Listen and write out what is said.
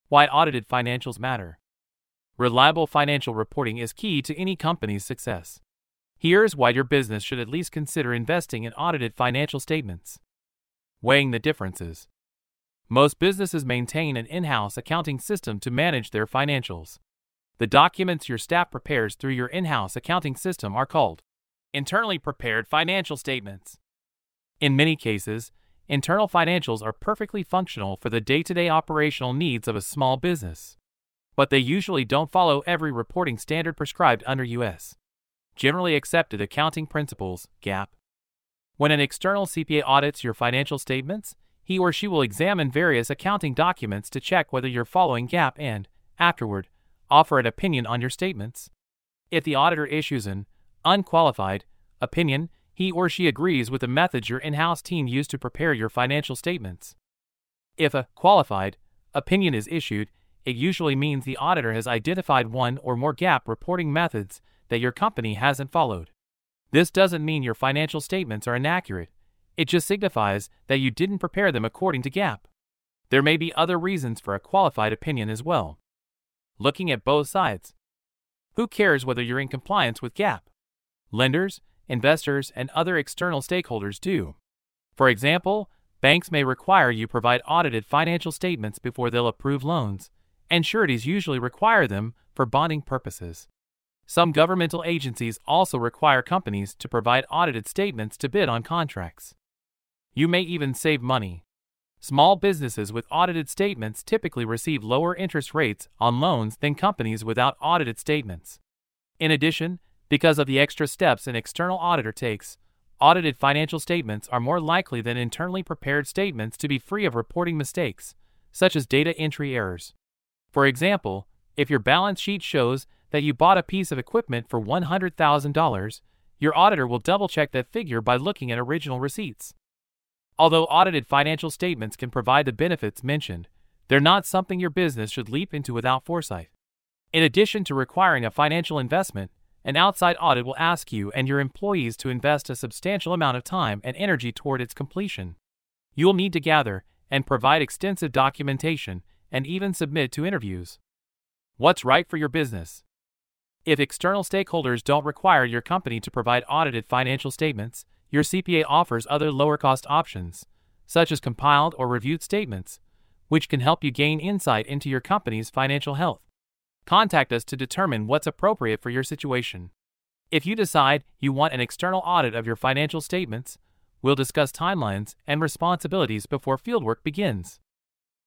Why audited financials matter. Reliable financial reporting is key to any company's success. Here's why your business should at least consider investing in audited financial statements. Weighing the differences. Most businesses maintain an in-house accounting system to manage their financials. The documents your staff prepares through your in-house accounting system are called internally prepared financial statements. In many cases, internal financials are perfectly functional for the day-to-day operational needs of a small business. But they usually don't follow every reporting standard prescribed under U.S. Generally Accepted Accounting Principles, GAAP. When an external CPA audits your financial statements, he or she will examine various accounting documents to check whether you're following GAAP and, afterward, offer an opinion on your statements. If the auditor issues an unqualified opinion, he or she agrees with the methods your in-house team used to prepare your financial statements. If a qualified opinion is issued, it usually means the auditor has identified one or more GAAP reporting methods that your company hasn't followed. This doesn't mean your financial statements are inaccurate. It just signifies that you didn't prepare them according to GAAP. There may be other reasons for a qualified opinion as well. Looking at both sides. Who cares whether you're in compliance with GAAP? Lenders, investors, and other external stakeholders do. For example, banks may require you provide audited financial statements before they'll approve loans, and sureties usually require them for bonding purposes. Some governmental agencies also require companies to provide audited statements to bid on contracts. You may even save money. Small businesses with audited statements typically receive lower interest rates on loans than companies without audited statements. In addition, because of the extra steps an external auditor takes, audited financial statements are more likely than internally prepared statements to be free of reporting mistakes, such as data entry errors. For example, if your balance sheet shows that you bought a piece of equipment for $100,000, your auditor will double-check that figure by looking at original receipts. Although audited financial statements can provide the benefits mentioned, they're not something your business should leap into without foresight. In addition to requiring a financial investment, an outside audit will ask you and your employees to invest a substantial amount of time and energy toward its completion. You'll need to gather and provide extensive documentation and even submit to interviews. What's right for your business? If external stakeholders don't require your company to provide audited financial statements, your CPA offers other lower-cost options, such as compiled or reviewed statements, which can help you gain insight into your company's financial health. Contact us to determine what's appropriate for your situation. If you decide you want an external audit of your financial statements, we'll discuss timelines and responsibilities before fieldwork begins.